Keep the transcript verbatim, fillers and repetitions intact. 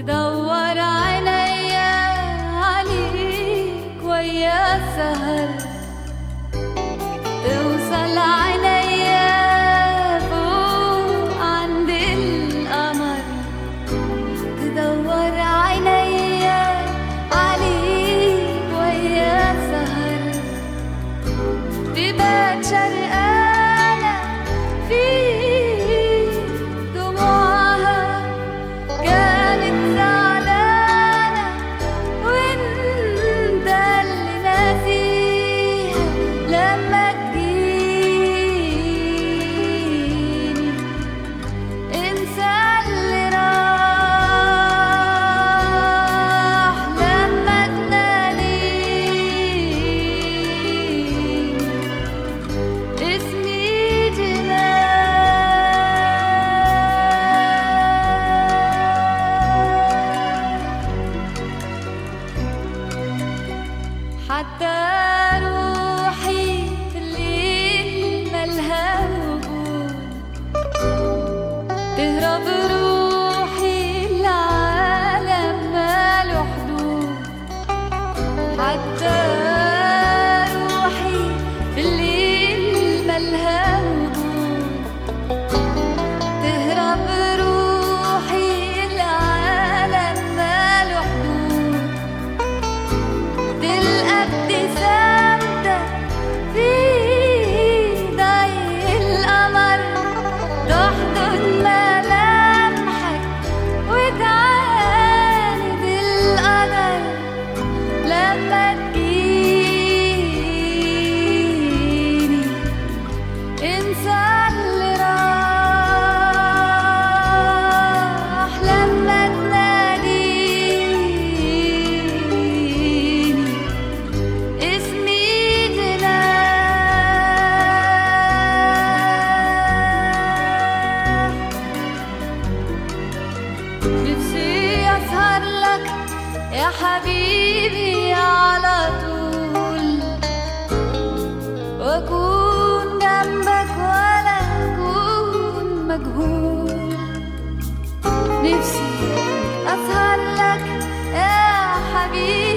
تدور عينيا عليك ويا السهر، توصل عينيا فوق عند القمر، تدور عينيا عليك ويا السهر، تبات شرقانة في دموعها، كانت زعلانة وانت اللي ناسيها لما تجيني، انسى اللي راح لما تناديني، اسمي حتى روحي في الليل ملها وجود، تهرب روحي العالم ماله حدود، حتى روحي في الليل ملها وجود، تهرب روحي العالم ماله حدود، تلقى ابتسامتك في ضي القمر، تحضن ملامحك وتعاند القدر لما تجيني، انسى اللي راح لما تناديني، اسمي جناح. نفسي أسهر لك يا حبيبي على طول، وأكون جنبك ولا أكون مجهول، نفسي أسهر لك يا حبيبي